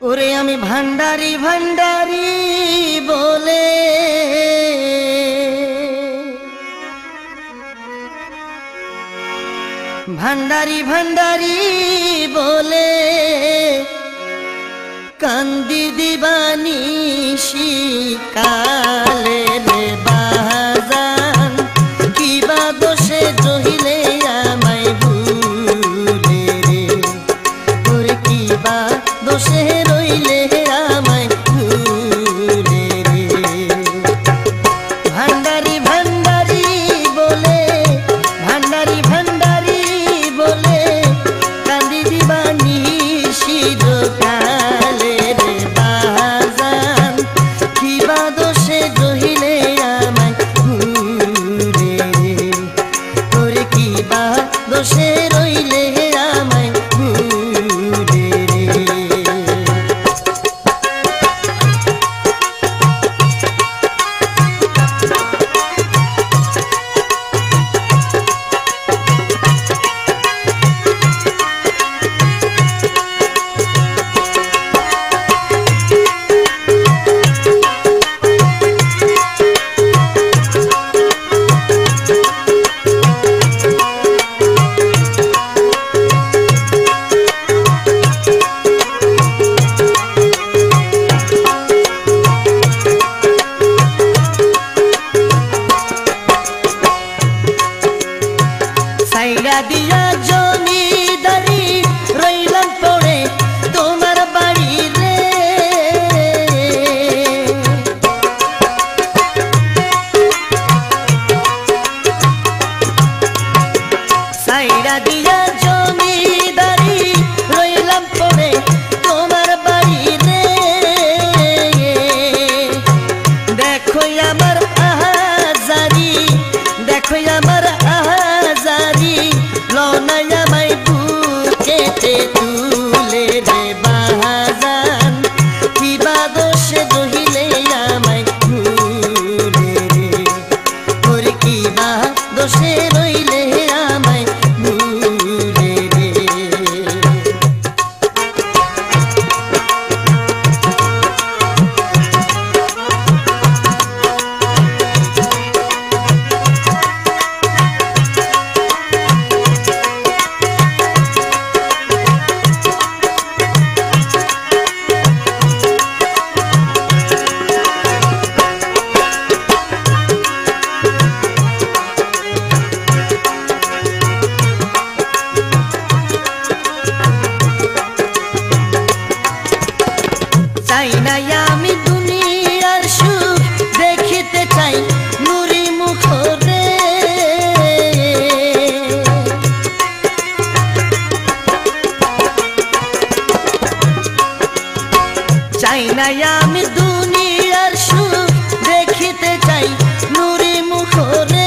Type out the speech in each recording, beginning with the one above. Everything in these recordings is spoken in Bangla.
ওরে আমি ভান্ডারি ভান্ডারি বলে ভান্ডারি ভান্ডারি বলে কান্দি দিবানিশি কালে রে বাজান কিবা দোষে জহিলে আমায় ভুলে রে ওরে কিবা দোষে রইলে আমায় ভুলে রে ভান্ডারি ভান্ডারি বলে ভান্ডারি ভান্ডারি বলে কান্দি দিবানিশি কালে রে বাজান কিবা দোষে জহিলে আমায় ভুলে রে ওরে কিবা দোষে রইলে আমায় ভুলে রে সাইরা দিয়া জমিদারি রইলাম পড়ে তোমার বাড়ি রে সাইরা দিয়া জমিদারি রইলাম পড়ে তোমার বাড়ি রে দেখো আমার আহাজারি দেখো আমার আহাজারি লনায়া মাই বুকেতে তুলে রে বাজান কিবা দোষে জহিলে আমায় ভুলে রে ওরে কিবা দোষে রইলে আমায় ভুলে রে চাই না আমি দুনিয়ার সুখ দেখিতে চাই নুরি মুখ রে চাই না আমি দুনিয়ার সুখ দেখিতে চাই নুরি মুখ রে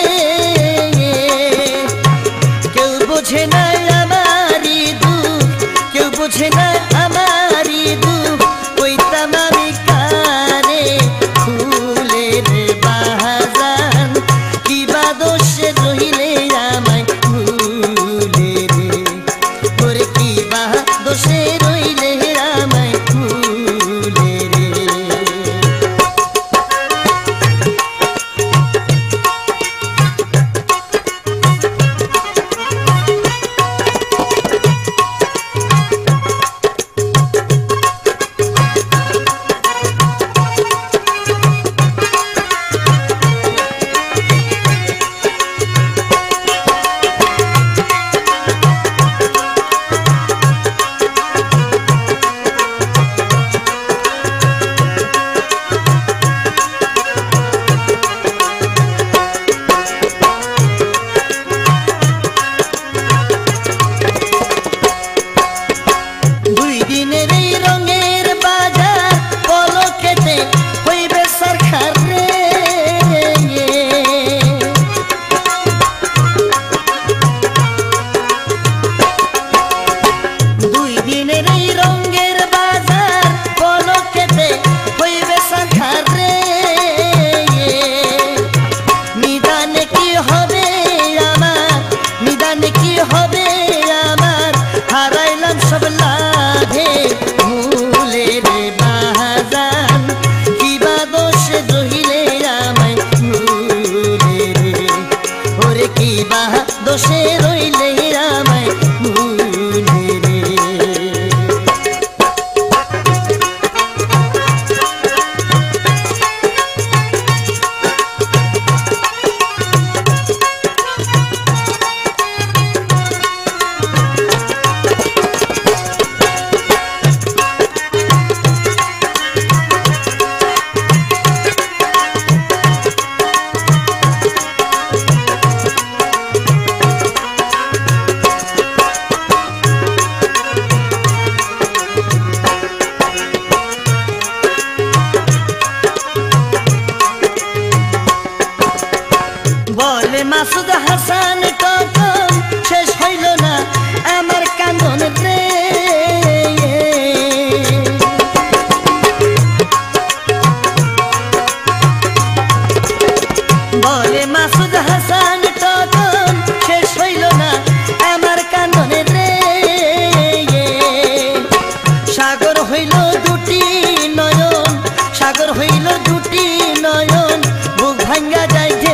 কেউ বোঝে না আমারি দুঃখ কেউ বোঝে না আমারি দুঃখ কইতাম আমি কারে খুলে রে বাজান কিবা দোষে জহিলে আমায় ভুলে রে ওরে কিবা দোষে রইলে আমায় ভুলে রে হবে আমার হারাইলাম সব লাভে ভুলে দোষে রইলে আমায় ভুলে রে। বলে মাসুদ হাসান কখন শেষ হইল না আমার কান্দন রে। বলে মাসুদ হাসান কখন শেষ হইল না আমার কান্দন রে। সাগর হইল দুটি নয়ন, সাগর হইল দুটি নয়ন, বুক ভাঙ্গা যায় যে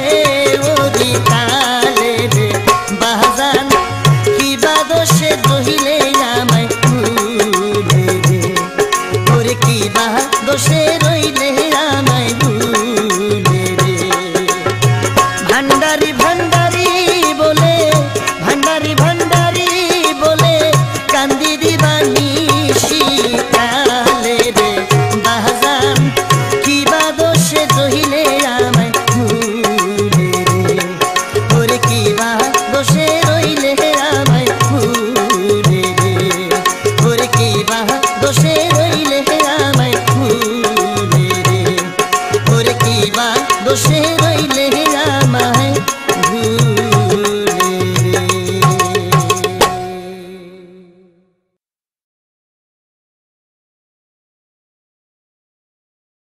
তালে রে বাজান কি বাদোষে রহিলে আমায় ভুলে রে। ওরে কি বাদোষে রইলে আমায় ভুলে রে। ভান্ডারি ভান্ডারি বলে, ভান্ডারি ভান্ডারি বলে কান্দি দিবানি শীতালে রে বাজান কি বাদোষে রহিলে আমায় ভুলে রে। ওরে কি বাদোষে রইলে আমায় ভুলে রে। ওরে কি বাদোষে রইলে আমায় ভুলে রে। ওরে কি বাদোষে